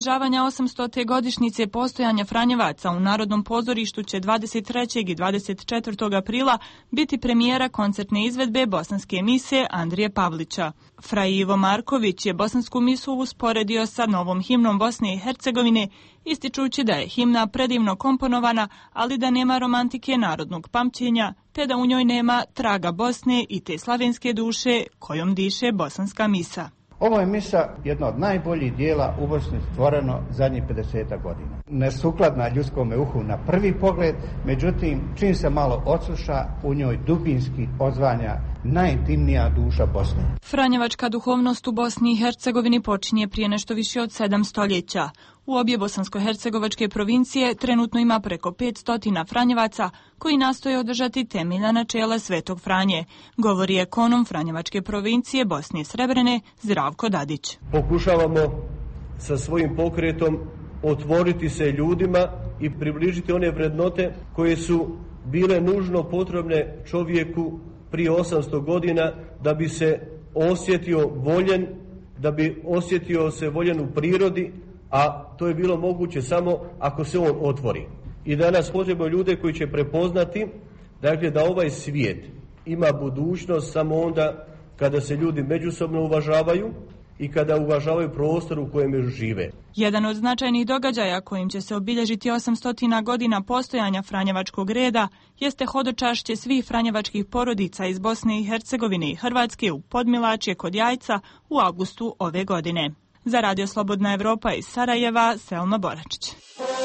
obilježavanja 800. godišnjice postojanja Franjevaca u Narodnom pozorištu će 23. i 24. aprila biti premijera koncertne izvedbe bosanske mise Andrije Pavlića. Fra Ivo Marković je bosansku misu usporedio sa novom himnom Bosne i Hercegovine, ističući da je himna predivno komponovana, ali da nema romantike narodnog pamćenja, te da u njoj nema traga Bosne i te slavenske duše kojom diše bosanska misa. Ovo je misa jedna od najboljih dijela u Bosni stvoreno zadnjih 50 godina. Nesukladna ljudskome uhu na prvi pogled, međutim, čim se malo odsluša, u njoj dubinski odzvanja najintimnija duša Bosne. Franjevačka duhovnost u Bosni i Hercegovini počinje prije nešto više od 7 stoljeća. U obje bosansko-hercegovačke provincije trenutno ima preko 500 Franjevaca koji nastoje održati temeljna načela Svetog Franje, govori ekonom Franjevačke provincije Bosne i Srebrene Zdravko Dadić. Pokušavamo sa svojim pokretom otvoriti se ljudima i približiti one vrednote koje su bile nužno potrebne čovjeku prije 800 godina da bi se osjetio voljen, da bi osjetio se voljen u prirodi, a to je bilo moguće samo ako se on otvori. I danas potrebno ljude koji će prepoznati, dakle, da ovaj svijet ima budućnost samo onda kada se ljudi međusobno uvažavaju i kada uvažavaju prostor u kojem žive. Jedan od značajnih događaja kojim će se obilježiti 800 godina postojanja Franjevačkog reda jeste hodočašće svih franjevačkih porodica iz Bosne i Hercegovine i Hrvatske u Podmilačje kod Jajca u avgustu ove godine. Za Radio Slobodna Evropa iz Sarajeva, Selma Boračić.